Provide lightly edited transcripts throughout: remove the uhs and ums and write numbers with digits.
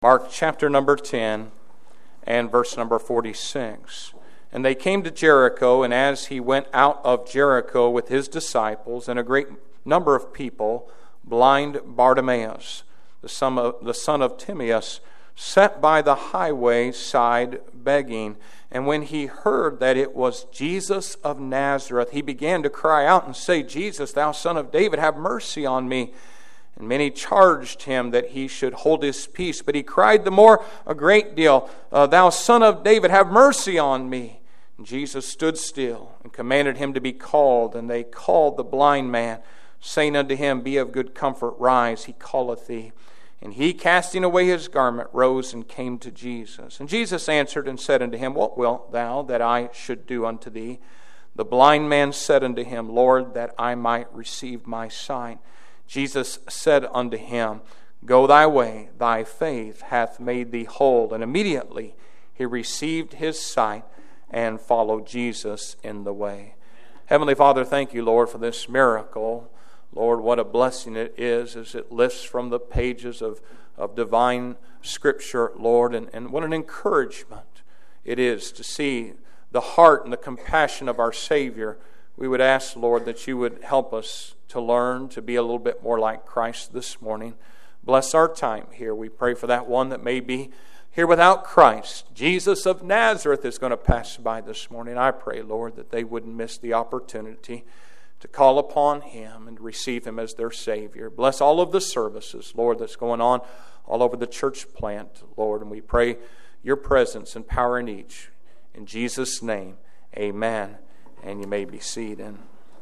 Mark chapter number 10 and verse number 46. And they came to Jericho, and as he went out of Jericho with his disciples and a great number of people, blind Bartimaeus, the son of Timaeus, sat by the highway side begging. And when he heard that it was Jesus of Nazareth, he began to cry out and say, Jesus, thou son of David, have mercy on me. And many charged him that he should hold his peace. But he cried the more a great deal, Thou son of David, have mercy on me. And Jesus stood still and commanded him to be called. And they called the blind man, saying unto him, Be of good comfort, rise, he calleth thee. And he, casting away his garment, rose and came to Jesus. And Jesus answered and said unto him, What wilt thou that I should do unto thee? The blind man said unto him, Lord, that I might receive my sight. Jesus said unto him, Go thy way, thy faith hath made thee whole. And immediately he received his sight and followed Jesus in the way. Heavenly Father, thank you, Lord, for this miracle. Lord, what a blessing it is as it lifts from the pages of divine Scripture, Lord, and what an encouragement it is to see the heart and the compassion of our Savior. We would ask, Lord, that you would help us to learn to be a little bit more like Christ this morning. Bless our time here. We pray for that one that may be here without Christ. Jesus of Nazareth is going to pass by this morning. I pray, Lord, that they wouldn't miss the opportunity to call upon him and receive him as their Savior. Bless all of the services, Lord, that's going on all over the church plant, Lord, and we pray your presence and power in each. In Jesus' name, amen. And you may be seated.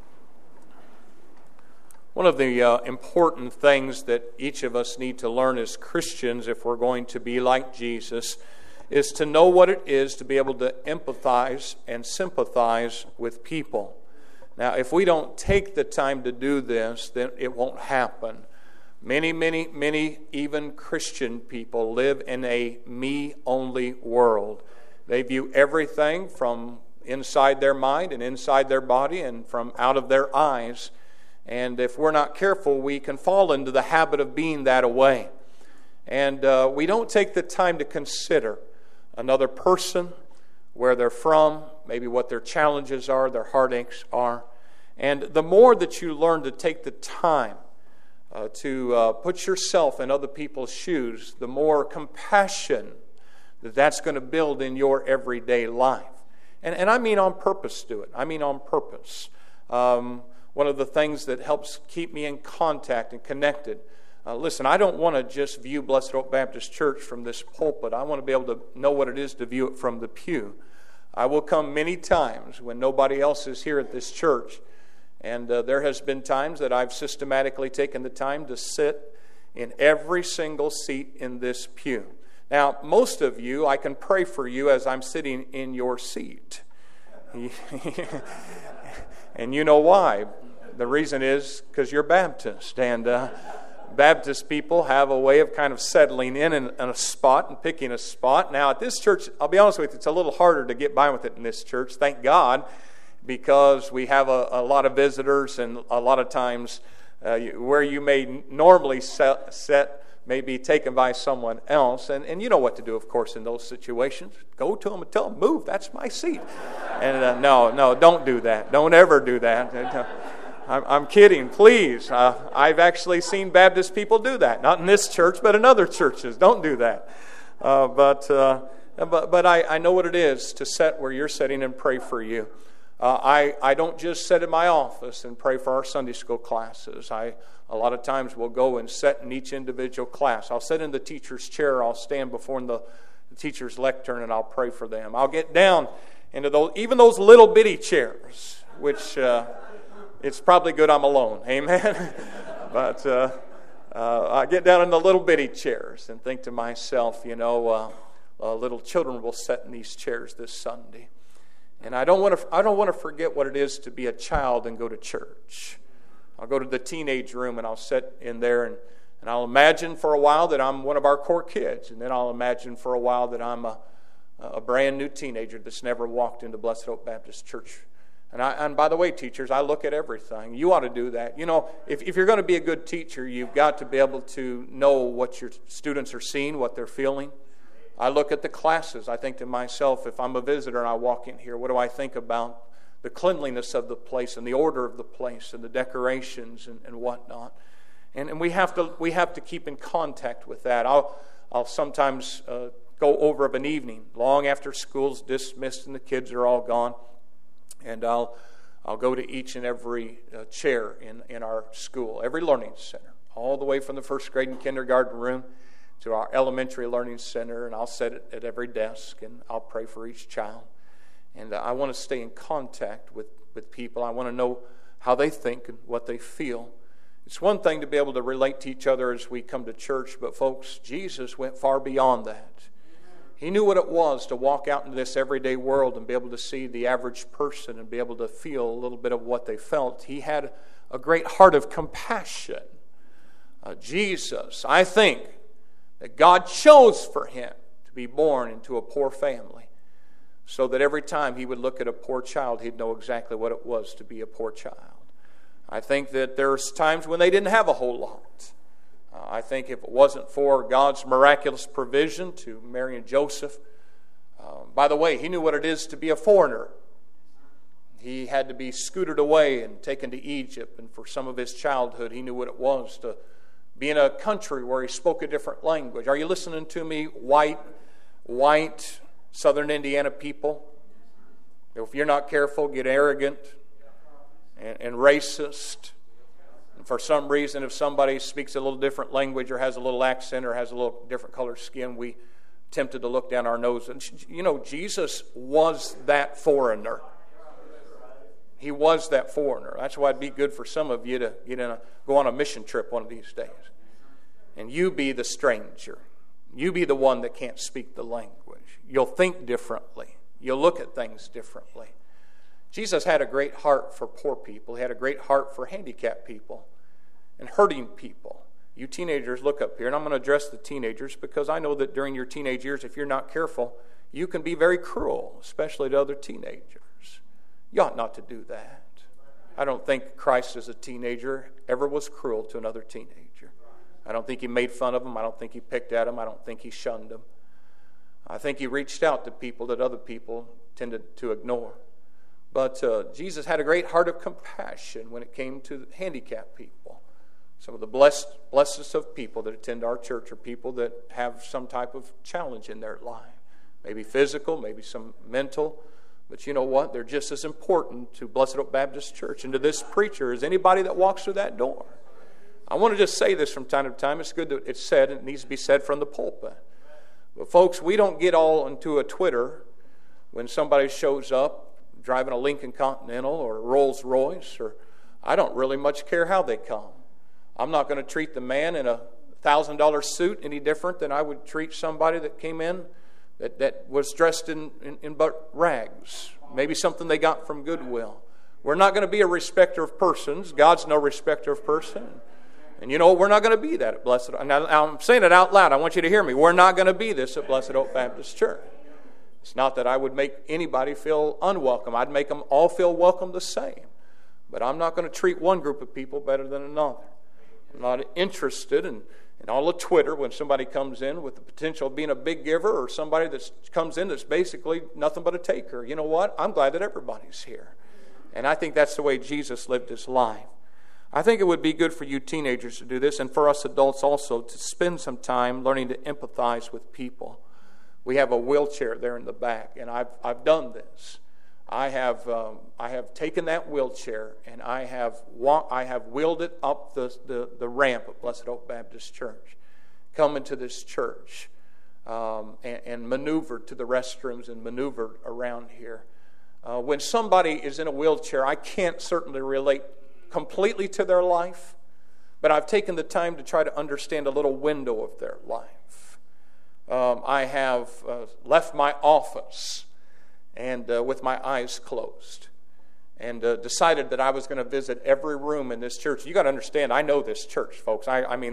One of the important things that each of us need to learn as Christians, if we're going to be like Jesus, is to know what it is to be able to empathize and sympathize with people. Now, if we don't take the time to do this, then it won't happen. Many, even Christian people live in a me-only world. They view everything from inside their mind and inside their body and from out of their eyes. And if we're not careful, we can fall into the habit of being that way. And we don't take the time to consider another person, where they're from, maybe what their challenges are, their heartaches are. And the more that you learn to take the time to put yourself in other people's shoes, the more compassion that's going to build in your everyday life. And I mean on purpose do it. I mean on purpose. One of the things that helps keep me in contact and connected. Listen, I don't want to just view Blessed Hope Baptist Church from this pulpit. I want to be able to know what it is to view it from the pew. I will come many times when nobody else is here at this church. And there has been times that I've systematically taken the time to sit in every single seat in this pew. Now, most of you, I can pray for you as I'm sitting in your seat. And you know why. The reason is because you're Baptist. And Baptist people have a way of kind of settling in a spot and picking a spot. Now, at this church, I'll be honest with you, it's a little harder to get by with it in this church. Thank God, because we have a lot of visitors, and a lot of times where you may normally sit may be taken by someone else. And you know what to do, of course, in those situations. Go to them and tell them, move, that's my seat. And no, don't do that. Don't ever do that. I'm kidding, please. I've actually seen Baptist people do that. Not in this church, but in other churches. Don't do that. But I know what it is to sit where you're sitting and pray for you. I don't just sit in my office and pray for our Sunday school classes. A lot of times will go and sit in each individual class. I'll sit in the teacher's chair. I'll stand before the teacher's lectern and I'll pray for them. I'll get down into those little bitty chairs, which it's probably good I'm alone. Amen. But I get down in the little bitty chairs and think to myself, little children will sit in these chairs this Sunday. And I don't want to forget what it is to be a child and go to church. I'll go to the teenage room and I'll sit in there and I'll imagine for a while that I'm one of our core kids. And then I'll imagine for a while that I'm a brand new teenager that's never walked into Blessed Hope Baptist Church And by the way, teachers, I look at everything. You ought to do that. You know, if you're going to be a good teacher, you've got to be able to know what your students are seeing, what they're feeling. I look at the classes. I think to myself, if I'm a visitor and I walk in here, what do I think about the cleanliness of the place and the order of the place and the decorations and whatnot? And we have to keep in contact with that. I'll sometimes go over of an evening, long after school's dismissed and the kids are all gone, and I'll go to each and every chair in our school, every learning center, all the way from the first grade and kindergarten room to our elementary learning center, and I'll sit at every desk and I'll pray for each child. And I want to stay in contact with people. I want to know how they think and what they feel. It's one thing to be able to relate to each other as we come to church, but folks, Jesus went far beyond that. He knew what it was to walk out into this everyday world and be able to see the average person and be able to feel a little bit of what they felt. He had a great heart of compassion. Jesus, I think that God chose for him to be born into a poor family so that every time he would look at a poor child, he'd know exactly what it was to be a poor child. I think that there's times when they didn't have a whole lot. I think if it wasn't for God's miraculous provision to Mary and Joseph, by the way, he knew what it is to be a foreigner. He had to be scooted away and taken to Egypt, and for some of his childhood, he knew what it was to be in a country where he spoke a different language. Are you listening to me, white Southern Indiana people? If you're not careful, get arrogant and racist. And for some reason, if somebody speaks a little different language or has a little accent or has a little different color skin, we tempted to look down our nose. And you know, Jesus was that foreigner. He was that foreigner. That's why it'd be good for some of you to go on a mission trip one of these days. And you be the stranger. You be the one that can't speak the language. You'll think differently. You'll look at things differently. Jesus had a great heart for poor people. He had a great heart for handicapped people and hurting people. You teenagers, look up here, and I'm going to address the teenagers because I know that during your teenage years, if you're not careful, you can be very cruel, especially to other teenagers. You ought not to do that. I don't think Christ as a teenager ever was cruel to another teenager. I don't think he made fun of them. I don't think he picked at them. I don't think he shunned them. I think he reached out to people that other people tended to ignore. But Jesus had a great heart of compassion when it came to handicapped people. Some of the blessings of people that attend our church are people that have some type of challenge in their life. Maybe physical, maybe some mental. But you know what? They're just as important to Blessed Hope Baptist Church and to this preacher as anybody that walks through that door. I want to just say this from time to time. It's good that it's said. It needs to be said from the pulpit. But folks, we don't get all into a Twitter when somebody shows up driving a Lincoln Continental or a Rolls Royce, or I don't really much care how they come. I'm not going to treat the man in a $1,000 suit any different than I would treat somebody that came in that was dressed in but rags, maybe something they got from Goodwill. We're not going to be a respecter of persons. God's no respecter of person. And you know, we're not going to be that at Blessed Hope. Now, I'm saying it out loud. I want you to hear me. We're not going to be this at Blessed Hope Baptist Church. It's not that I would make anybody feel unwelcome. I'd make them all feel welcome the same. But I'm not going to treat one group of people better than another. I'm not interested in all of Twitter when somebody comes in with the potential of being a big giver or somebody that comes in that's basically nothing but a taker. You know what? I'm glad that everybody's here. And I think that's the way Jesus lived his life. I think it would be good for you teenagers to do this, and for us adults also, to spend some time learning to empathize with people. We have a wheelchair there in the back, and I've done this. I have taken that wheelchair and I have wheeled it up the ramp at Blessed Hope Baptist Church, come into this church, and maneuvered to the restrooms and maneuvered around here. When somebody is in a wheelchair, I can't certainly relate completely to their life, but I've taken the time to try to understand a little window of their life. I have left my office and with my eyes closed, and decided that I was going to visit every room in this church. You got to understand, I know this church, folks.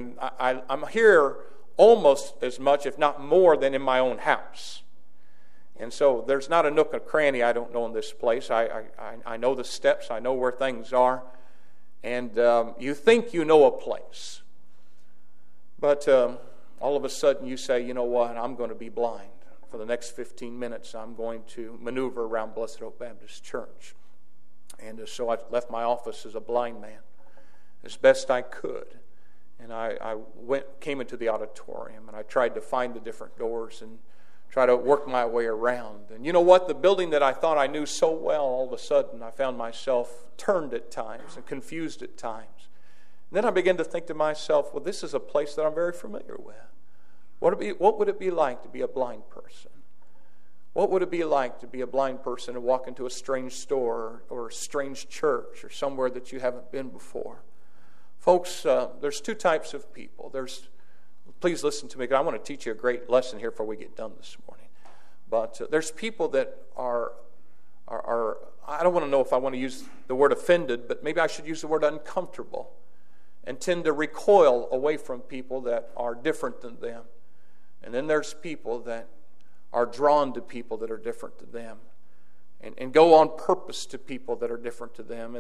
I'm here almost as much, if not more, than in my own house. And so there's not a nook or cranny I don't know in this place. I know the steps. I know where things are. And you think you know a place. But all of a sudden you say, you know what, I'm going to be blind. For the next 15 minutes, I'm going to maneuver around Blessed Hope Baptist Church. And so I left my office as a blind man as best I could. And I came into the auditorium, and I tried to find the different doors and try to work my way around. And you know what? The building that I thought I knew so well, all of a sudden I found myself turned at times and confused at times. And then I began to think to myself, well, this is a place that I'm very familiar with. What would it be like to be a blind person? What would it be like to be a blind person and walk into a strange store or a strange church or somewhere that you haven't been before? Folks, there's two types of people. Please listen to me, because I want to teach you a great lesson here before we get done this morning. But there's people that are I don't want to know if I want to use the word offended, but maybe I should use the word uncomfortable, and tend to recoil away from people that are different than them. And then there's people that are drawn to people that are different to them, and go on purpose to people that are different to them,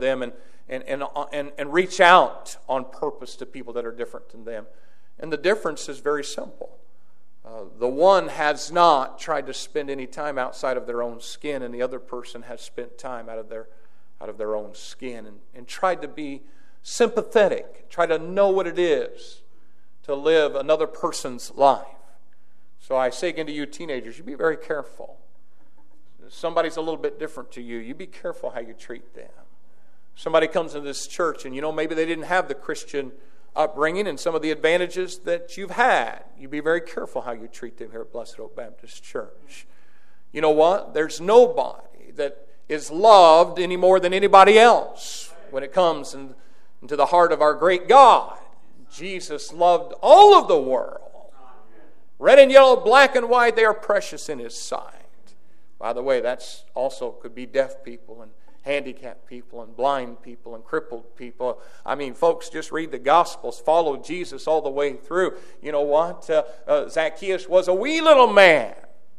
and reach out on purpose to people that are different than them. And the difference is very simple. The one has not tried to spend any time outside of their own skin, and the other person has spent time out of their own skin and tried to be sympathetic, try to know what it is to live another person's life. So I say again to you teenagers, you be very careful. If somebody's a little bit different to you, you be careful how you treat them. Somebody comes into this church and maybe they didn't have the Christian upbringing and some of the advantages that you've had. You be very careful how you treat them here at Blessed Hope Baptist Church. You know what? There's nobody that is loved any more than anybody else when it comes into the heart of our great God. Jesus loved all of the world. Red and yellow, black and white, they are precious in His sight. By the way, that's also could be deaf people and handicapped people and blind people and crippled people. I mean, folks, just read the Gospels. Follow Jesus all the way through. You know what? Zacchaeus was a wee little man.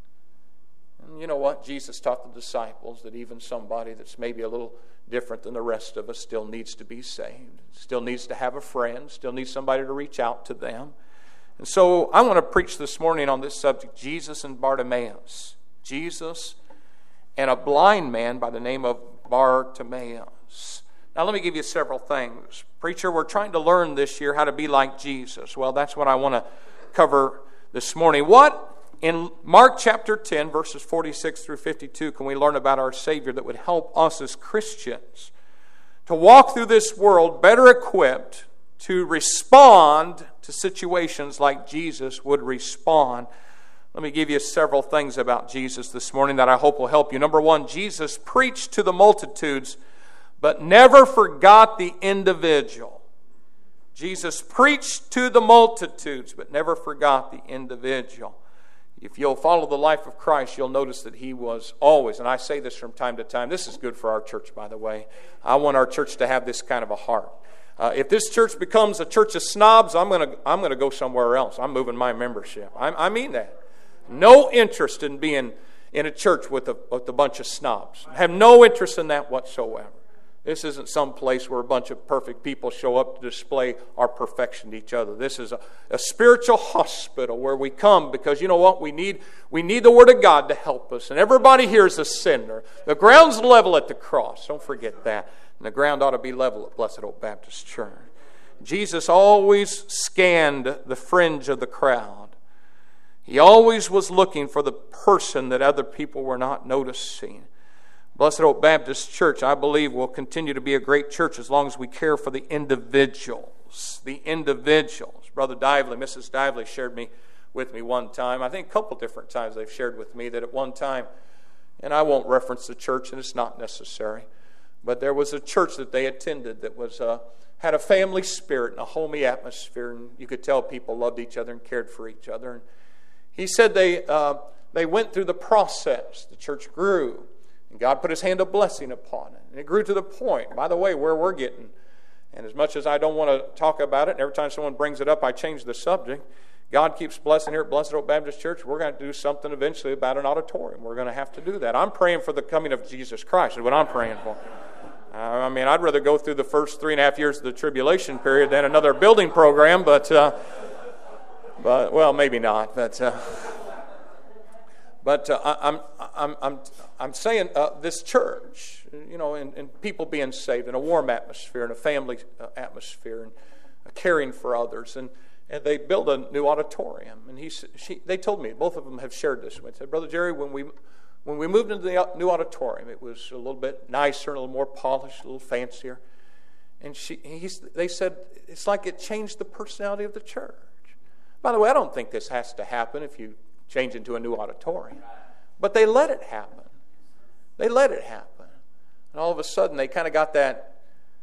And you know what? Jesus taught the disciples that even somebody that's maybe a little different than the rest of us still needs to be saved, still needs to have a friend, still needs somebody to reach out to them. And so I want to preach this morning on this subject, Jesus and Bartimaeus. Jesus and a blind man by the name of Bartimaeus. Now let me give you several things. Preacher, we're trying to learn this year how to be like Jesus. Well, that's what I want to cover this morning. What in Mark chapter 10, verses 46 through 52, can we learn about our Savior that would help us as Christians to walk through this world better equipped to respond to situations like Jesus would respond? Let me give you several things about Jesus this morning that I hope will help you. Number one, Jesus preached to the multitudes, but never forgot the individual. Jesus preached to the multitudes, but never forgot the individual. If you'll follow the life of Christ, you'll notice that He was always, and I say this from time to time, this is good for our church, by the way. I want our church to have this kind of a heart. If this church becomes a church of snobs, I'm going to go somewhere else. I'm moving my membership. I mean that. No interest in being in a church with a bunch of snobs. I have no interest in that whatsoever. This isn't some place where a bunch of perfect people show up to display our perfection to each other. This is a spiritual hospital where we come because you know what? We need the Word of God to help us. And everybody here is a sinner. The ground's level at the cross. Don't forget that. And the ground ought to be level at Blessed Hope Baptist Church. Jesus always scanned the fringe of the crowd. He always was looking for the person that other people were not noticing. Blessed Hope Baptist Church, I believe, will continue to be a great church as long as we care for the individuals. The individuals. Brother Dively, Mrs. Dively shared with me one time. I think a couple different times they've shared with me that at one time, and I won't reference the church, and it's not necessary, but there was a church that they attended that was had a family spirit and a homey atmosphere, and you could tell people loved each other and cared for each other. And he said they went through the process. The church grew, and God put His hand of blessing upon it. And it grew to the point, by the way, where we're getting. And as much as I don't want to talk about it, and every time someone brings it up, I change the subject. God keeps blessing here at Blessed Hope Baptist Church, we're going to do something eventually about an auditorium. We're going to have to do that. I'm praying for the coming of Jesus Christ is what I'm praying for. I mean, I'd rather go through the first 3.5 years of the tribulation period than another building program, but well, maybe not. But I'm saying this church, and people being saved in a warm atmosphere, in a family atmosphere, and caring for others, and they built a new auditorium. And they told me, both of them have shared this with me. They said, Brother Jerry, when we moved into the new auditorium, it was a little bit nicer, a little more polished, a little fancier. And they said it's like it changed the personality of the church. By the way, I don't think this has to happen if you change into a new auditorium. But they let it happen. They let it happen. And all of a sudden, they kind of got that,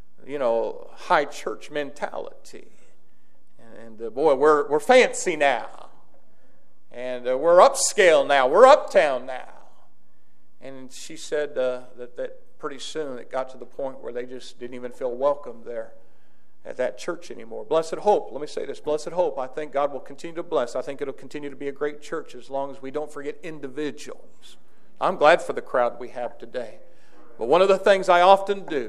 high church mentality. And boy, we're fancy now. And we're upscale now. We're uptown now. And she said that pretty soon it got to the point where they just didn't even feel welcome there at that church anymore. Blessed Hope, let me say this, Blessed Hope, I think God will continue to bless. I think it'll continue to be a great church as long as we don't forget individuals. I'm glad for the crowd we have today. But one of the things I often do,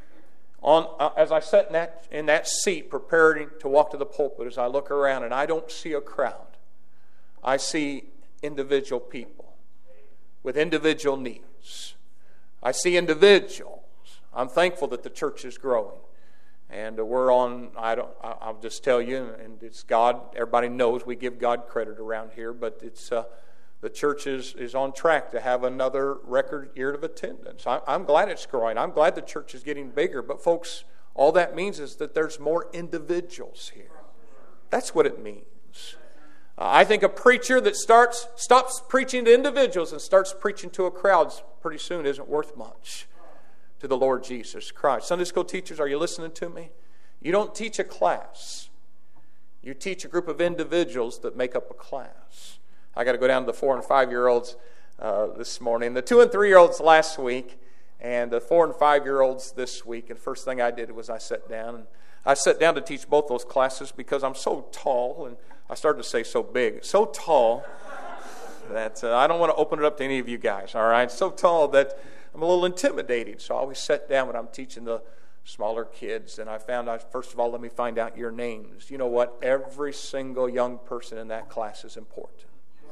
as I sit in that seat preparing to walk to the pulpit, as I look around and I don't see a crowd, I see individual people with individual needs. I see individuals. I'm thankful that the church is growing. And we're on, I'll just tell you, and it's God, everybody knows we give God credit around here, but it's the church is on track to have another record year of attendance. I'm glad it's growing. I'm glad the church is getting bigger, but folks, all that means is that there's more individuals here. That's what it means. I think a preacher that stops preaching to individuals and starts preaching to a crowd pretty soon isn't worth much to the Lord Jesus Christ. Sunday school teachers, are you listening to me? You don't teach a class. You teach a group of individuals that make up a class. I got to go down to the 4 and 5-year-olds this morning, the 2 and 3-year-olds last week, and the 4 and 5-year-olds this week. And the first thing I did was I sat down. And I sat down to teach both those classes because I'm so tall, and I started to say so big, so tall that I don't want to open it up to any of you guys, all right? So tall that I'm a little intimidated, so I always sit down when I'm teaching the smaller kids, and I found out, first of all, let me find out your names. You know what? Every single young person in that class is important.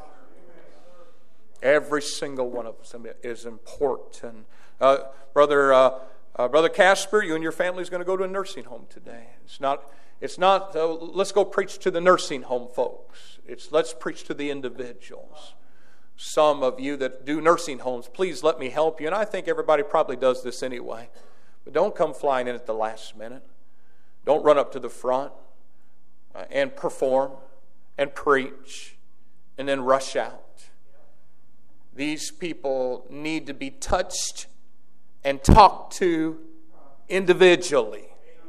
Every single one of them is important. Brother Casper, you and your family is going to go to a nursing home today. It's not. Let's go preach to the nursing home folks. Let's preach to the individuals. Some of you that do nursing homes, please let me help you. And I think everybody probably does this anyway. But don't come flying in at the last minute. Don't run up to the front and perform and preach and then rush out. These people need to be touched and talked to individually.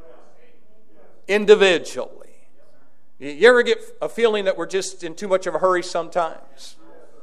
Individually. You ever get a feeling that we're just in too much of a hurry sometimes?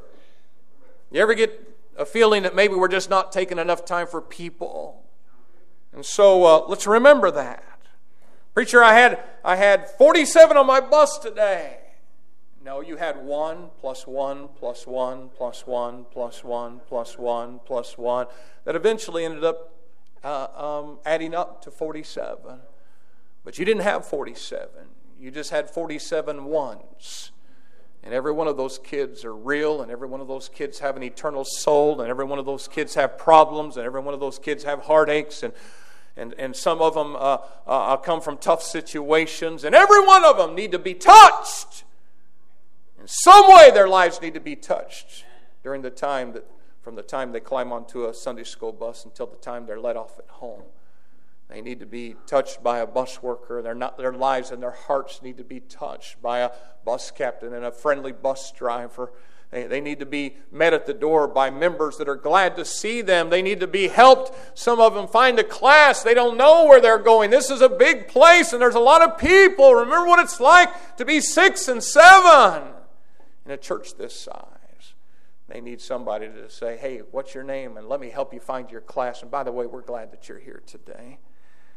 You ever get a feeling that maybe we're just not taking enough time for people? And so let's remember that. Preacher, I had 47 on my bus today. No, you had 1 plus 1 plus 1 plus 1 plus 1 plus 1 plus 1 that eventually ended up adding up to 47. But you didn't have 47. You just had 47 ones. And every one of those kids are real, and every one of those kids have an eternal soul, and every one of those kids have problems, and every one of those kids have heartaches, and some of them come from tough situations, and every one of them need to be touched. In some way their lives need to be touched during the time from the time they climb onto a Sunday school bus until the time they're let off at home. They need to be touched by a bus worker. Their lives and their hearts need to be touched by a bus captain and a friendly bus driver. They need to be met at the door by members that are glad to see them. They need to be helped. Some of them find a class. They don't know where they're going. This is a big place and there's a lot of people. Remember what it's like to be 6 and 7 in a church this size. They need somebody to say, hey, what's your name? And let me help you find your class. And by the way, we're glad that you're here today.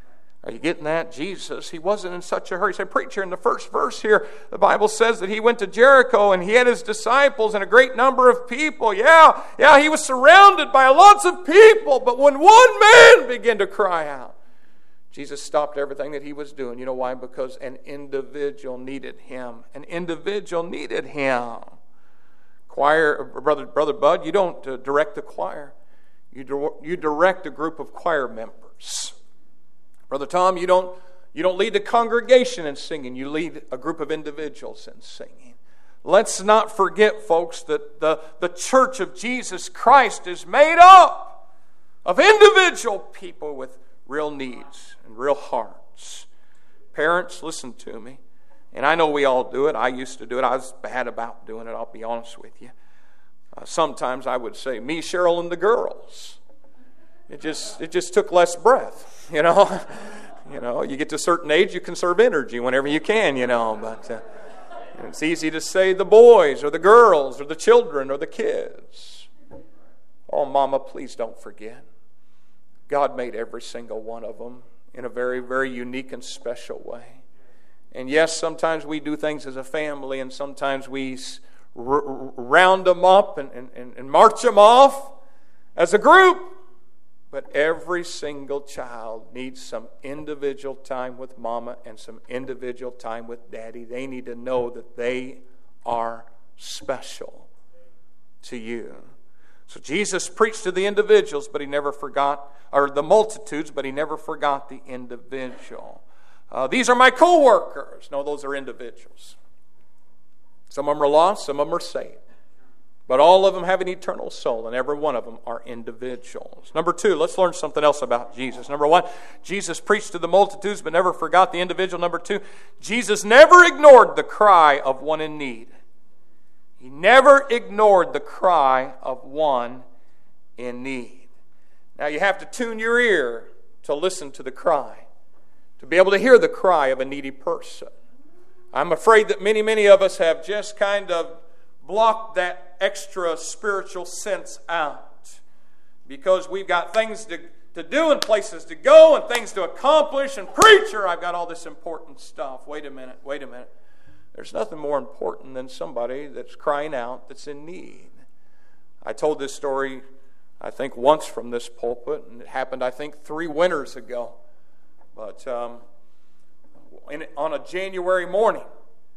Are you getting that? Jesus, he wasn't in such a hurry. He said, preacher, in the first verse here, the Bible says that he went to Jericho and he had his disciples and a great number of people. Yeah, he was surrounded by lots of people. But when one man began to cry out, Jesus stopped everything that he was doing. You know why? Because an individual needed him. An individual needed him. Choir, Brother Bud, you don't direct the choir. You direct a group of choir members. Brother Tom, you don't lead the congregation in singing. You lead a group of individuals in singing. Let's not forget, folks, that the church of Jesus Christ is made up of individual people with real needs and real hearts. Parents, listen to me. And I know we all do it. I used to do it. I was bad about doing it, I'll be honest with you. Sometimes I would say, me, Cheryl, and the girls. It just took less breath, you know. You get to a certain age, you conserve energy whenever you can, But it's easy to say the boys or the girls or the children or the kids. Oh, Mama, please don't forget. God made every single one of them in a very, very unique and special way. And yes, sometimes we do things as a family, and sometimes we round them up and march them off as a group. But every single child needs some individual time with Mama and some individual time with Daddy. They need to know that they are special to you. So Jesus preached to the individuals, but he never forgot, or the multitudes, but he never forgot the individual. These are my co-workers. No, those are individuals. Some of them are lost, some of them are saved. But all of them have an eternal soul, and every one of them are individuals. Number two, let's learn something else about Jesus. Number one, Jesus preached to the multitudes but never forgot the individual. Number two, Jesus never ignored the cry of one in need. He never ignored the cry of one in need. Now you have to tune your ear to listen to the cry, to be able to hear the cry of a needy person. I'm afraid that many of us have just kind of blocked that extra spiritual sense out because we've got things to do and places to go and things to accomplish, and preacher, I've got all this important stuff. Wait a minute. There's nothing more important than somebody that's crying out that's in need. I told this story, I think, once from this pulpit, and it happened, I think, 3 winters ago. But on a January morning,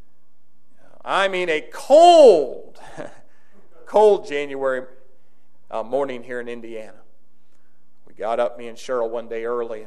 I mean a cold January morning here in Indiana. We got up, me and Cheryl, one day early,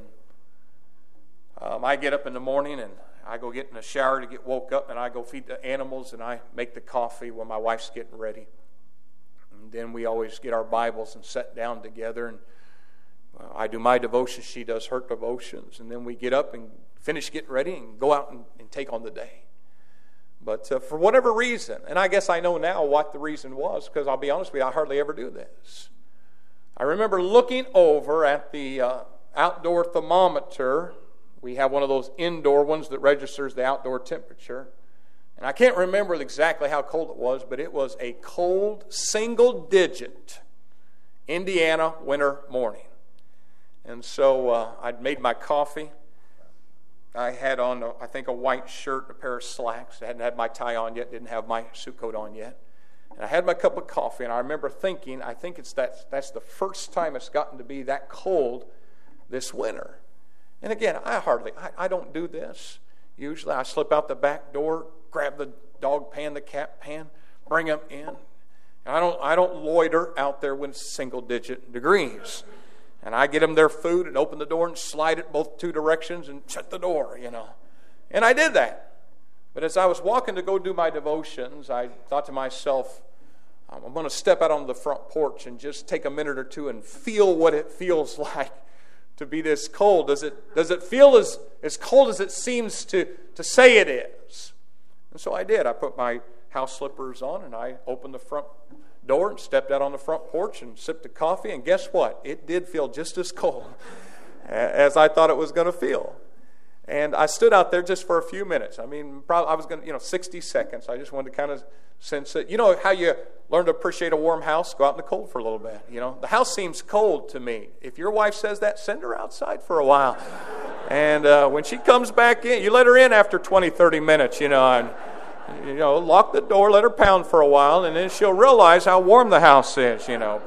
and I get up in the morning and I go get in the shower to get woke up, and I go feed the animals, and I make the coffee while my wife's getting ready. And then we always get our Bibles and sit down together, and I do my devotions, she does her devotions, and then we get up and finish getting ready and go out and take on the day. But for whatever reason, and I guess I know now what the reason was, because I'll be honest with you, I hardly ever do this. I remember looking over at the outdoor thermometer. We have one of those indoor ones that registers the outdoor temperature. And I can't remember exactly how cold it was, but it was a cold, single-digit Indiana winter morning. And so I'd made my coffee. I had on, I think, a white shirt, a pair of slacks. I hadn't had my tie on yet, didn't have my suit coat on yet. And I had my cup of coffee, and I remember thinking, I think that's the first time it's gotten to be that cold this winter. And again, I don't do this. Usually I slip out the back door, grab the dog pan, the cat pan, bring them in. And I don't loiter out there when it's single-digit degrees. And I get them their food and open the door and slide it both 2 directions and shut the door, And I did that. But as I was walking to go do my devotions, I thought to myself, I'm going to step out on the front porch and just take a minute or two and feel what it feels like to be this cold. Does it feel as cold as it seems to say it is? And so I did. I put my house slippers on and I opened the front door and stepped out on the front porch and sipped a coffee, and guess what? It did feel just as cold as I thought it was going to feel. And I stood out there just for a few minutes. I mean, probably I was going to, 60 seconds. I just wanted to kind of sense it. You know how you learn to appreciate a warm house? Go out in the cold for a little bit. The house seems cold to me. If your wife says that, send her outside for a while. And when she comes back in, you let her in after 20, 30 minutes, and lock the door, let her pound for a while, and then she'll realize how warm the house is,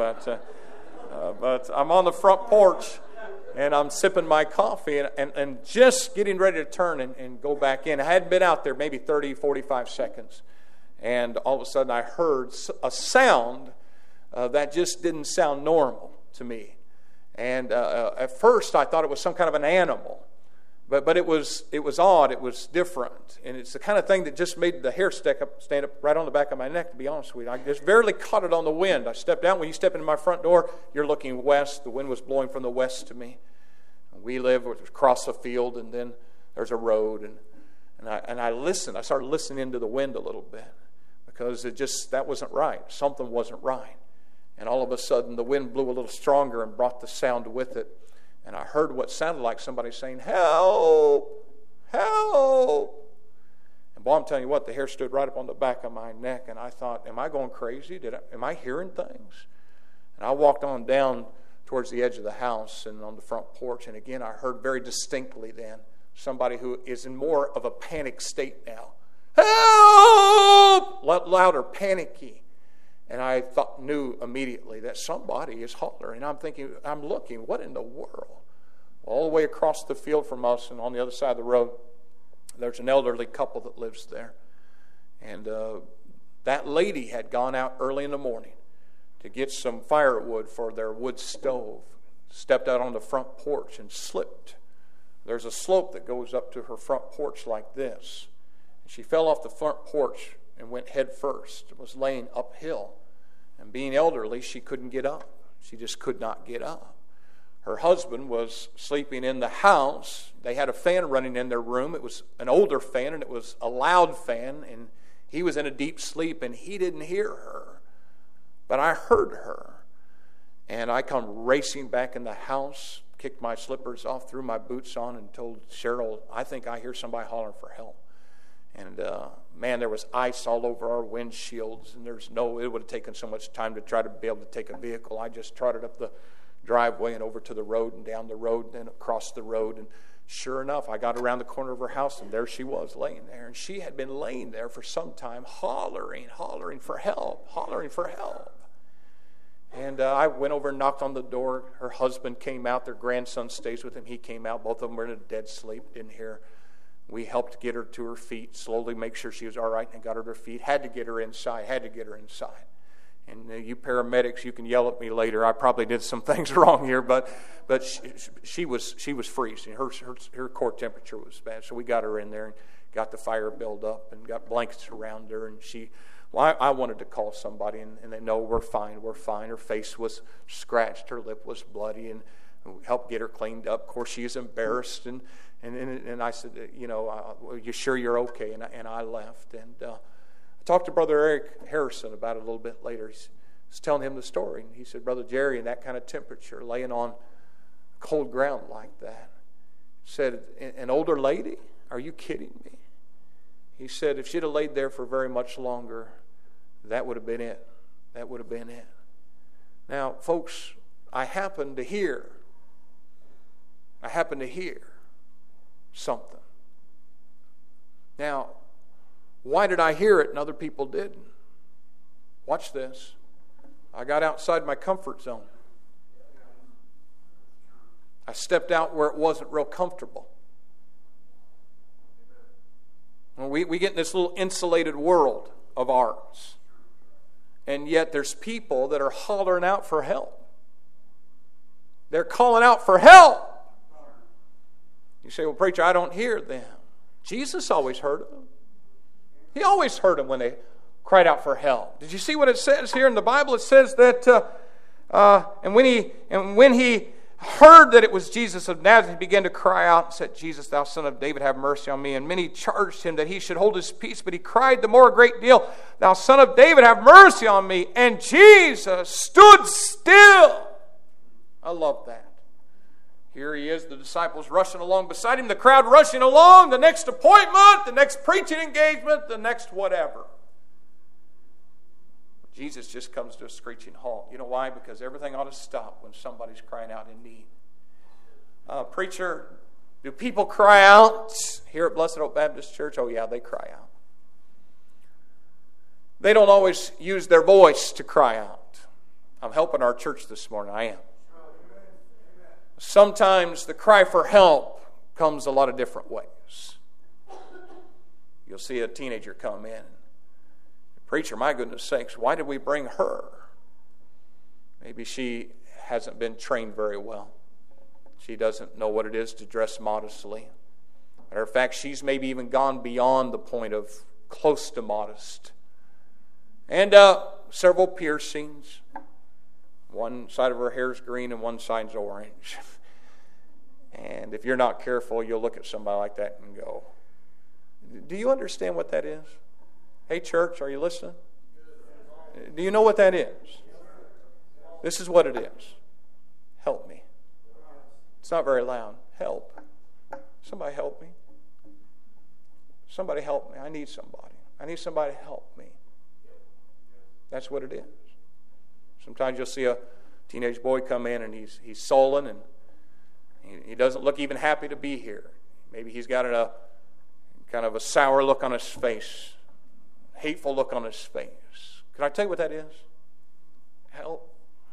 But I'm on the front porch, and I'm sipping my coffee, and just getting ready to turn and go back in. I hadn't been out there maybe 30, 45 seconds. And all of a sudden I heard a sound that just didn't sound normal to me. And at first I thought it was some kind of an animal. But it was odd. It was different. And it's the kind of thing that just made the hair stand up right on the back of my neck, to be honest with you. I just barely caught it on the wind. I stepped out. When you step into my front door, you're looking west. The wind was blowing from the west to me. We live across a field, and then there's a road. And I listened. I started listening to the wind a little bit because that wasn't right. Something wasn't right. And all of a sudden, the wind blew a little stronger and brought the sound with it. And I heard what sounded like somebody saying, "Help! Help!" And boy, I'm telling you what, the hair stood right up on the back of my neck. And I thought, am I going crazy? Am I hearing things? And I walked on down towards the edge of the house and on the front porch. And again, I heard very distinctly then somebody who is in more of a panic state now. "Help!" Louder, panicky. And I knew immediately that somebody is hollering. I'm thinking, I'm looking, what in the world? All the way across the field from us and on the other side of the road, there's an elderly couple that lives there. And that lady had gone out early in the morning to get some firewood for their wood stove. Stepped out on the front porch and slipped. There's a slope that goes up to her front porch like this. She fell off the front porch and went head first. It was laying uphill. And being elderly, she couldn't get up. She just could not get up. Her husband was sleeping in the house. They had a fan running in their room. It was an older fan, and it was a loud fan. And he was in a deep sleep, and he didn't hear her. But I heard her. And I come racing back in the house, kicked my slippers off, threw my boots on, and told Cheryl, I think I hear somebody hollering for help. And man, there was ice all over our windshields, and it would have taken so much time to try to be able to take a vehicle. I just trotted up the driveway and over to the road and down the road and then across the road. And sure enough, I got around the corner of her house, and there she was laying there. And she had been laying there for some time, hollering for help, hollering for help. And I went over and knocked on the door. Her husband came out. Their grandson stays with him. He came out. Both of them were in a dead sleep. Didn't hear. We helped get her to her feet, slowly make sure she was all right, and got her to her feet. Had to get her inside. And you paramedics, you can yell at me later. I probably did some things wrong here, but she was freezing. Her core temperature was bad. So we got her in there and got the fire built up and got blankets around her. And I wanted to call somebody, and they know we're fine. Her face was scratched. Her lip was bloody, and we helped get her cleaned up. Of course, she is embarrassed, and I said, are you sure you're okay? And I left. And I talked to Brother Eric Harrison about it a little bit later. I was telling him the story. And he said, Brother Jerry, in that kind of temperature, laying on cold ground like that, said, an older lady? Are you kidding me? He said, if she'd have laid there for very much longer, that would have been it. That would have been it. Now, folks, I happen to hear something. Now, why did I hear it and other people didn't? Watch this. I got outside my comfort zone. I stepped out where it wasn't real comfortable. We get in this little insulated world of ours. And yet there's people that are hollering out for help. They're calling out for help. You say, well, preacher, I don't hear them. Jesus always heard them. He always heard them when they cried out for help. Did you see what it says here in the Bible? It says that, and when he heard that it was Jesus of Nazareth, he began to cry out and said, Jesus, thou son of David, have mercy on me. And many charged him that he should hold his peace, but he cried the more a great deal, thou son of David, have mercy on me. And Jesus stood still. I love that. Here he is, the disciples rushing along beside him, the crowd rushing along, the next appointment, the next preaching engagement, the next whatever. Jesus just comes to a screeching halt. You know why? Because everything ought to stop when somebody's crying out in need. Preacher, Do people cry out here at Blessed Hope Baptist Church? Oh yeah, they cry out. They don't always use their voice to cry out. I'm helping our church this morning. I am. Sometimes the cry for help comes a lot of different ways. You'll see a teenager come in. Preacher, my goodness sakes, why did we bring her? Maybe she hasn't been trained very well. She doesn't know what it is to dress modestly. Matter of fact, she's maybe even gone beyond the point of close to modest. And several piercings. One side of her hair is green and one side's orange. And if you're not careful, you'll look at somebody like that and go, do you understand what that is? Hey, church, are you listening? Do you know what that is? This is what it is. Help me. It's not very loud. Help. Somebody help me. Somebody help me. I need somebody. I need somebody to help me. That's what it is. Sometimes you'll see a teenage boy come in and he's sullen and he doesn't look even happy to be here. Maybe he's got a kind of a sour look on his face, hateful look on his face. Can I tell you what that is? Help.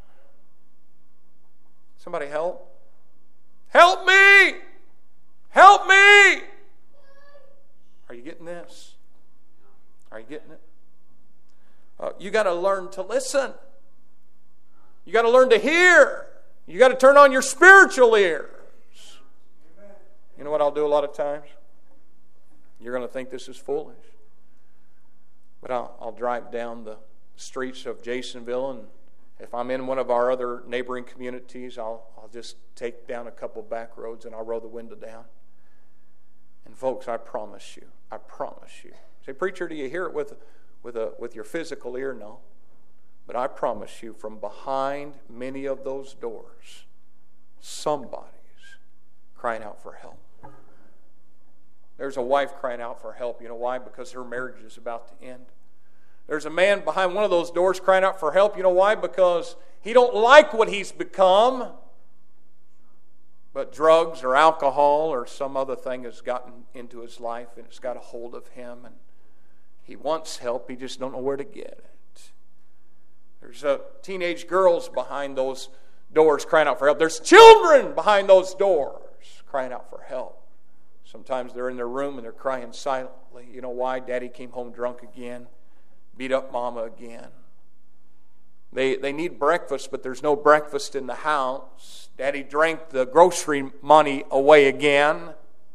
Somebody help. Help me! Help me! Are you getting this? Are you getting it? You got to learn to listen. You got to learn to hear. You got to turn on your spiritual ears. You know what I'll do a lot of times? You're going to think this is foolish. But I'll drive down the streets of Jasonville, and if I'm in one of our other neighboring communities, I'll just take down a couple back roads and I'll roll the window down. And folks, I promise you. Say, preacher, do you hear it with your physical ear? No. But I promise you, from behind many of those doors, somebody's crying out for help. There's a wife crying out for help. You know why? Because her marriage is about to end. There's a man behind one of those doors crying out for help. You know why? Because he don't like what he's become. But drugs or alcohol or some other thing has gotten into his life and it's got a hold of him. And he wants help. He just don't know where to get it. There's teenage girls behind those doors crying out for help. There's children behind those doors crying out for help. Sometimes they're in their room and they're crying silently. You know why? Daddy came home drunk again. Beat up mama again. They need breakfast, but there's no breakfast in the house. Daddy drank the grocery money away again.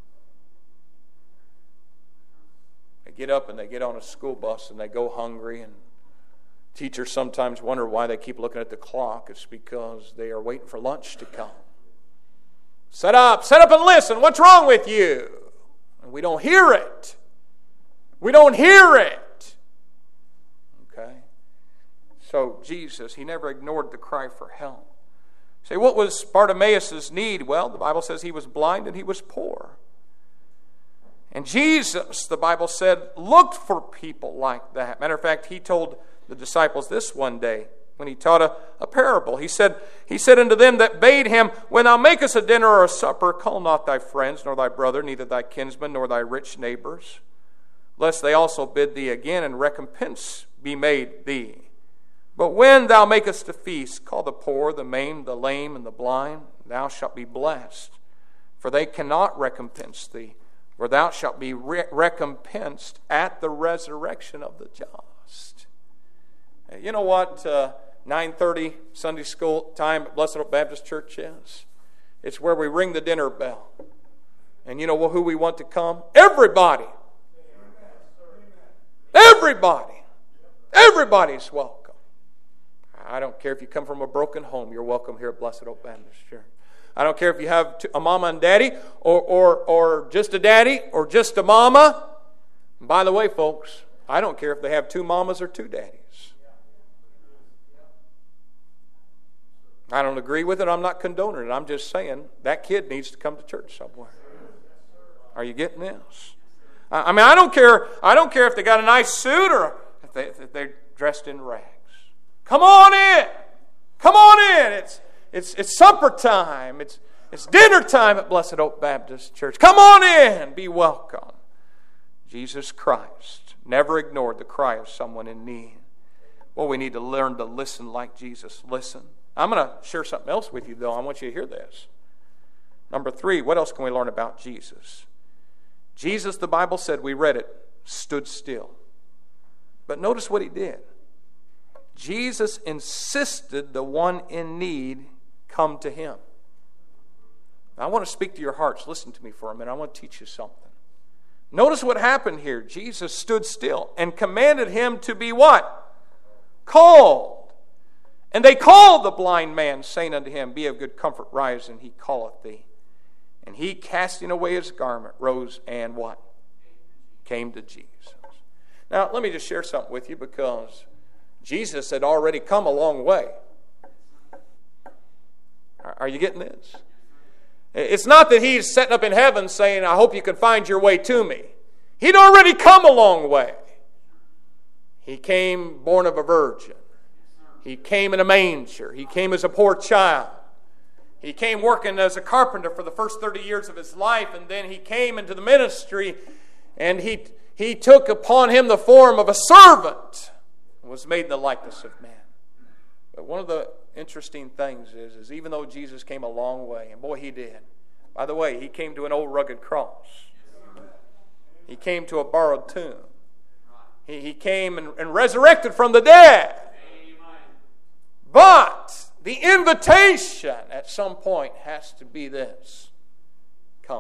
They get up and they get on a school bus and they go hungry, and teachers sometimes wonder why they keep looking at the clock. It's because they are waiting for lunch to come. Set up and listen. What's wrong with you? And we don't hear it. We don't hear it. Okay? So Jesus, he never ignored the cry for help. Say, what was Bartimaeus' need? Well, the Bible says he was blind and he was poor. And Jesus, the Bible said, looked for people like that. Matter of fact, he told the disciples this one day when he taught a parable. He said unto them that bade him, when thou makest a dinner or a supper, call not thy friends, nor thy brother, neither thy kinsman, nor thy rich neighbors, lest they also bid thee again, and recompense be made thee. But when thou makest a feast, call the poor, the maimed, the lame, and the blind, thou shalt be blessed. For they cannot recompense thee, for thou shalt be recompensed at the resurrection of the just. You know what 9:30 Sunday school time at Blessed Hope Baptist Church is? It's where we ring the dinner bell. And you know who we want to come? Everybody. Everybody. Everybody's welcome. I don't care if you come from a broken home. You're welcome here at Blessed Hope Baptist Church. I don't care if you have a mama and daddy or just a daddy or just a mama. And by the way, folks, I don't care if they have two mamas or two daddies. I don't agree with it. I'm not condoning it. I'm just saying that kid needs to come to church somewhere. Are you getting this? I mean, I don't care if they got a nice suit or if they're dressed in rags. Come on in. Come on in. It's supper time. It's It's dinner time at Blessed Oak Baptist Church. Come on in. Be welcome. Jesus Christ never ignored the cry of someone in need. Well, we need to learn to listen like Jesus listened. I'm going to share something else with you, though. I want you to hear this. Number 3, what else can we learn about Jesus? Jesus, the Bible said, we read it, stood still. But notice what he did. Jesus insisted the one in need come to him. Now, I want to speak to your hearts. Listen to me for a minute. I want to teach you something. Notice what happened here. Jesus stood still and commanded him to be what? Called. And they called the blind man, saying unto him, Be of good comfort, rise, and he calleth thee. And he, casting away his garment, rose and what? Came to Jesus. Now, let me just share something with you, because Jesus had already come a long way. Are you getting this? It's not that he's sitting up in heaven saying, I hope you can find your way to me. He'd already come a long way. He came born of a virgin. He came in a manger. He came as a poor child. He came working as a carpenter for the first 30 years of his life, and then he came into the ministry, and he took upon him the form of a servant and was made in the likeness of man. But one of the interesting things is even though Jesus came a long way, and boy, he did. By the way, he came to an old rugged cross. He came to a borrowed tomb. He came and resurrected from the dead. But the invitation at some point has to be this. Come.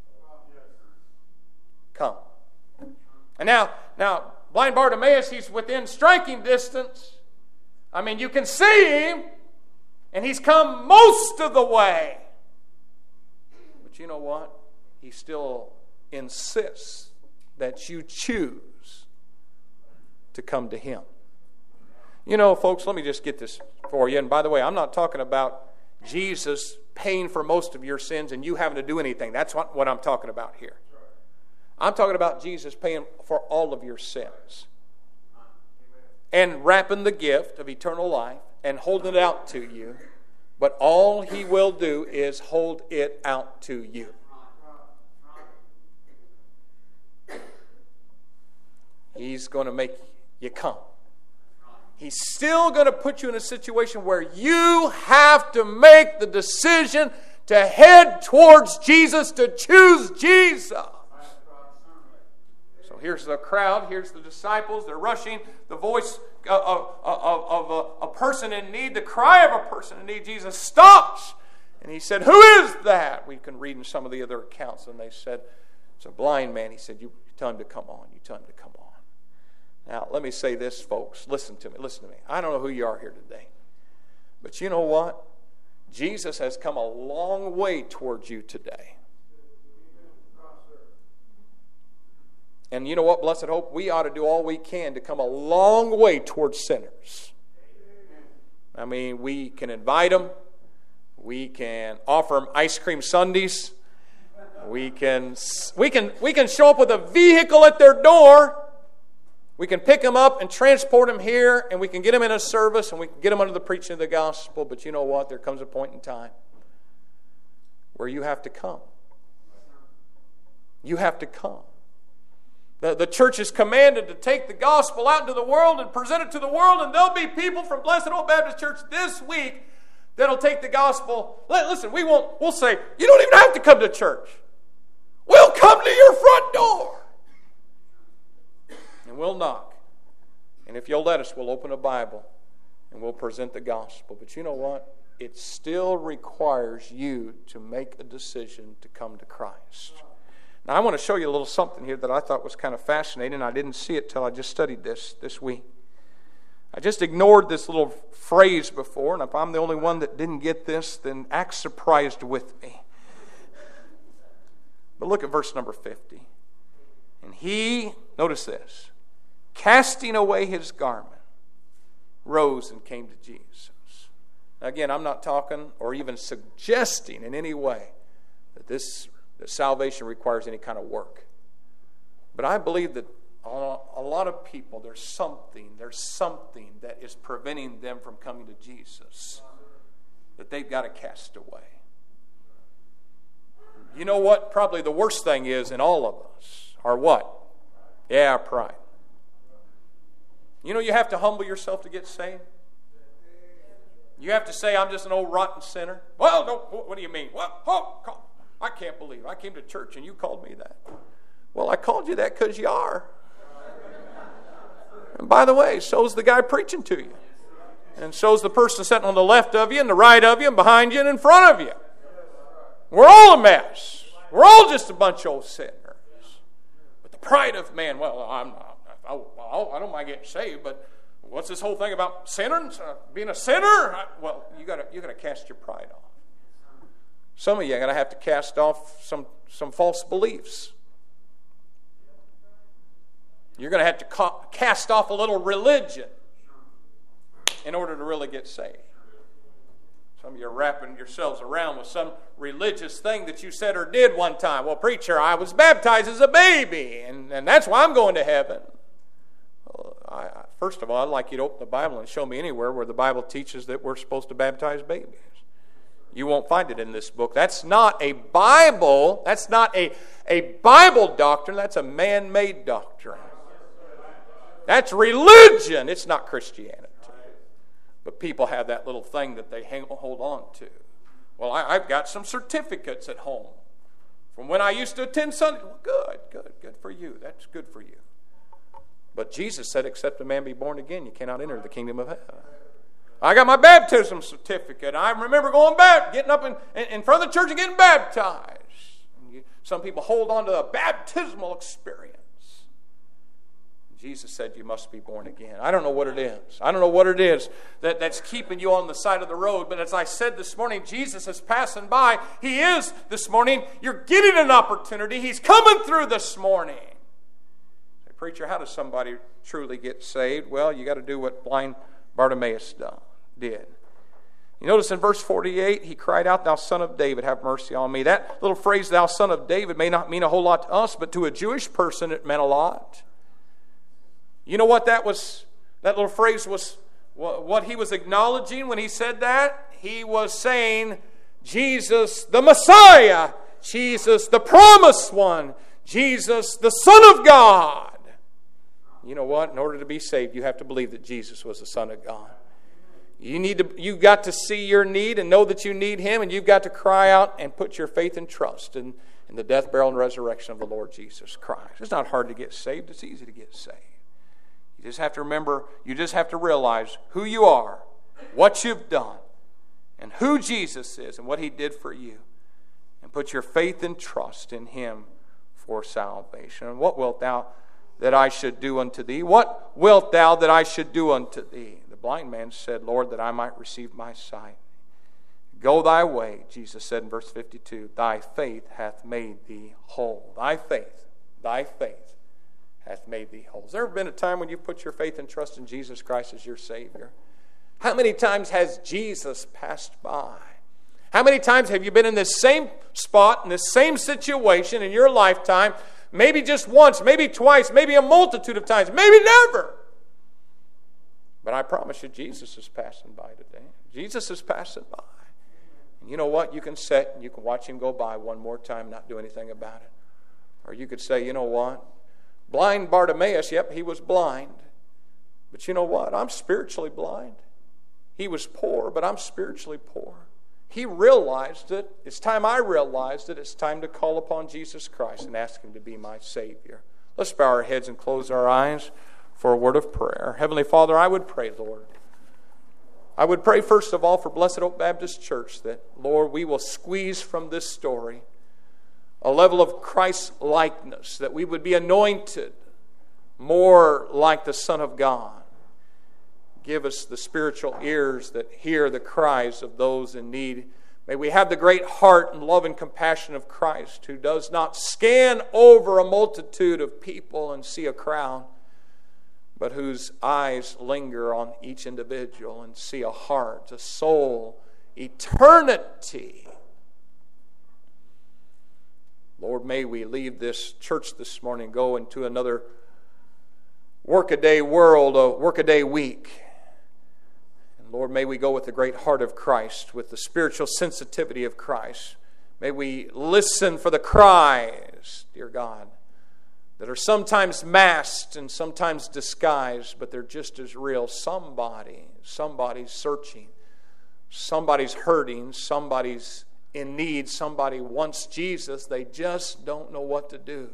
Come. And now, blind Bartimaeus, he's within striking distance. I mean, you can see him, and he's come most of the way. But you know what? He still insists that you choose to come to him. You know, folks, let me just get this for you. And by the way, I'm not talking about Jesus paying for most of your sins and you having to do anything. That's what I'm talking about here. I'm talking about Jesus paying for all of your sins and wrapping the gift of eternal life and holding it out to you. But all he will do is hold it out to you. He's going to make you come. He's still going to put you in a situation where you have to make the decision to head towards Jesus, to choose Jesus. So here's the crowd, here's the disciples, they're rushing. The voice of a person in need, the cry of a person in need. Jesus stops, and he said, Who is that? We can read in some of the other accounts, and they said, It's a blind man. He said, You tell him to come on. You tell him to come on. Now, let me say this, folks. Listen to me. I don't know who you are here today. But you know what? Jesus has come a long way towards you today. And you know what, Blessed Hope? We ought to do all we can to come a long way towards sinners. I mean, we can invite them. We can offer them ice cream sundaes. We can show up with a vehicle at their door. We can pick them up and transport them here, and we can get them in a service, and we can get them under the preaching of the gospel. But you know what? There comes a point in time where you have to come. You have to come. The church is commanded to take the gospel out into the world and present it to the world, and there'll be people from Blessed Oak Baptist Church this week that'll take the gospel. Listen, we'll say, you don't even have to come to church. We'll come to your front door. And we'll knock. And if you'll let us, we'll open a Bible and we'll present the gospel. But you know what? It still requires you to make a decision to come to Christ. Now, I want to show you a little something here that I thought was kind of fascinating. I didn't see it till I just studied this week. I just ignored this little phrase before, and if I'm the only one that didn't get this, then act surprised with me. But look at verse number 50. And he, notice this, casting away his garment, rose and came to Jesus. Now again, I'm not talking or even suggesting in any way that salvation requires any kind of work. But I believe that a lot of people, there's something that is preventing them from coming to Jesus that they've got to cast away. You know what probably the worst thing is in all of us? Are what? Yeah, pride. You know you have to humble yourself to get saved? You have to say, I'm just an old rotten sinner. Well, what do you mean? What? Oh, I can't believe it. I came to church and you called me that. Well, I called you that because you are. And by the way, so's the guy preaching to you. And so's the person sitting on the left of you and the right of you and behind you and in front of you. We're all a mess. We're all just a bunch of old sinners. But the pride of man, well, I don't mind getting saved, but what's this whole thing about sinners? Being a sinner? Well, you got to cast your pride off. Some of you are going to have to cast off some false beliefs. You're going to have to cast off a little religion in order to really get saved. Some of you are wrapping yourselves around with some religious thing that you said or did one time. Well, preacher, I was baptized as a baby, and that's why I'm going to heaven. Well, first of all, I'd like you to open the Bible and show me anywhere where the Bible teaches that we're supposed to baptize babies. You won't find it in this book. That's not a Bible. That's not a Bible doctrine. That's a man-made doctrine. That's religion. It's not Christianity. But people have that little thing that they hold on to. Well, I've got some certificates at home from when I used to attend Sunday. Well, good for you. That's good for you. But Jesus said, except a man be born again, you cannot enter the kingdom of heaven. I got my baptism certificate. I remember going back, getting up in front of the church and getting baptized. Some people hold on to a baptismal experience. Jesus said you must be born again. I don't know what it is. I don't know what it is that's keeping you on the side of the road. But as I said this morning, Jesus is passing by. He is this morning. You're getting an opportunity. He's coming through this morning. Say, preacher, how does somebody truly get saved? Well, you got to do what blind Bartimaeus did. You notice in verse 48, he cried out, "Thou son of David, have mercy on me." That little phrase, "Thou son of David," may not mean a whole lot to us, but to a Jewish person it meant a lot. You know what that was? That little phrase was, what he was acknowledging when he said that? He was saying, Jesus the Messiah, Jesus the promised one, Jesus the Son of God. You know what? In order to be saved, you have to believe that Jesus was the Son of God. You've got to see your need and know that you need Him, and you've got to cry out and put your faith and trust in the death, burial, and resurrection of the Lord Jesus Christ. It's not hard to get saved. It's easy to get saved. You just have to remember, you just have to realize who you are, what you've done, and who Jesus is and what He did for you. And put your faith and trust in Him for salvation. And what wilt thou that I should do unto thee? What wilt thou that I should do unto thee? The blind man said, Lord, that I might receive my sight. Go thy way, Jesus said in verse 52, thy faith hath made thee whole. Thy faith hath made thee whole. Has there ever been a time when you put your faith and trust in Jesus Christ as your Savior? How many times has Jesus passed by? How many times have you been in this same spot, in this same situation in your lifetime? Maybe just once, maybe twice, maybe a multitude of times, maybe never. But I promise you, Jesus is passing by today. Jesus is passing by. And you know what? You can sit and you can watch Him go by one more time and not do anything about it. Or you could say, you know what? Blind Bartimaeus, yep, he was blind. But you know what? I'm spiritually blind. He was poor, but I'm spiritually poor. He realized it. It's time I realized it. It's time to call upon Jesus Christ and ask Him to be my Savior. Let's bow our heads and close our eyes for a word of prayer. Heavenly Father, I would pray, Lord. I would pray first of all for Blessed Oak Baptist Church that, Lord, we will squeeze from this story a level of Christ-likeness, that we would be anointed more like the Son of God. Give us the spiritual ears that hear the cries of those in need. May we have the great heart and love and compassion of Christ, who does not scan over a multitude of people and see a crowd, but whose eyes linger on each individual and see a heart, a soul, eternity. Lord, may we leave this church this morning, go into another workaday world, a workaday week. And Lord, may we go with the great heart of Christ, with the spiritual sensitivity of Christ. May we listen for the cries, dear God, that are sometimes masked and sometimes disguised, but they're just as real. Somebody's searching. Somebody's hurting. Somebody's in need. Somebody wants Jesus. They just don't know what to do.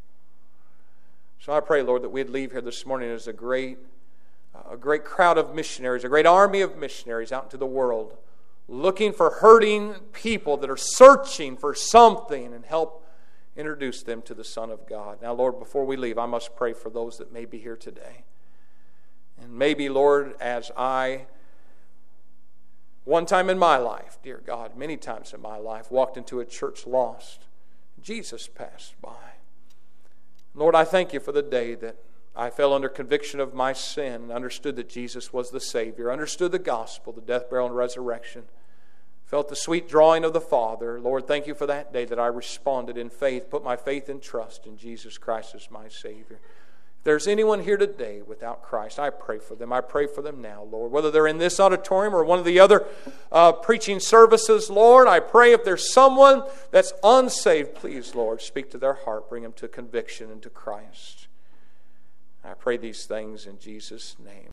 So I pray, Lord, that we'd leave here this morning as a great crowd of missionaries, a great army of missionaries out into the world, looking for hurting people that are searching for something, and help introduce them to the Son of God. Now, Lord, before we leave, I must pray for those that may be here today. And maybe, Lord, as I, one time in my life, dear God, many times in my life, walked into a church lost, Jesus passed by. Lord, I thank you for the day that I fell under conviction of my sin, understood that Jesus was the Savior, understood the gospel, the death, burial, and resurrection, felt the sweet drawing of the Father. Lord, thank you for that day that I responded in faith, put my faith and trust in Jesus Christ as my Savior. If there's anyone here today without Christ, I pray for them. I pray for them now, Lord. Whether they're in this auditorium or one of the other preaching services, Lord, I pray if there's someone that's unsaved, please, Lord, speak to their heart. Bring them to conviction and to Christ. I pray these things in Jesus' name.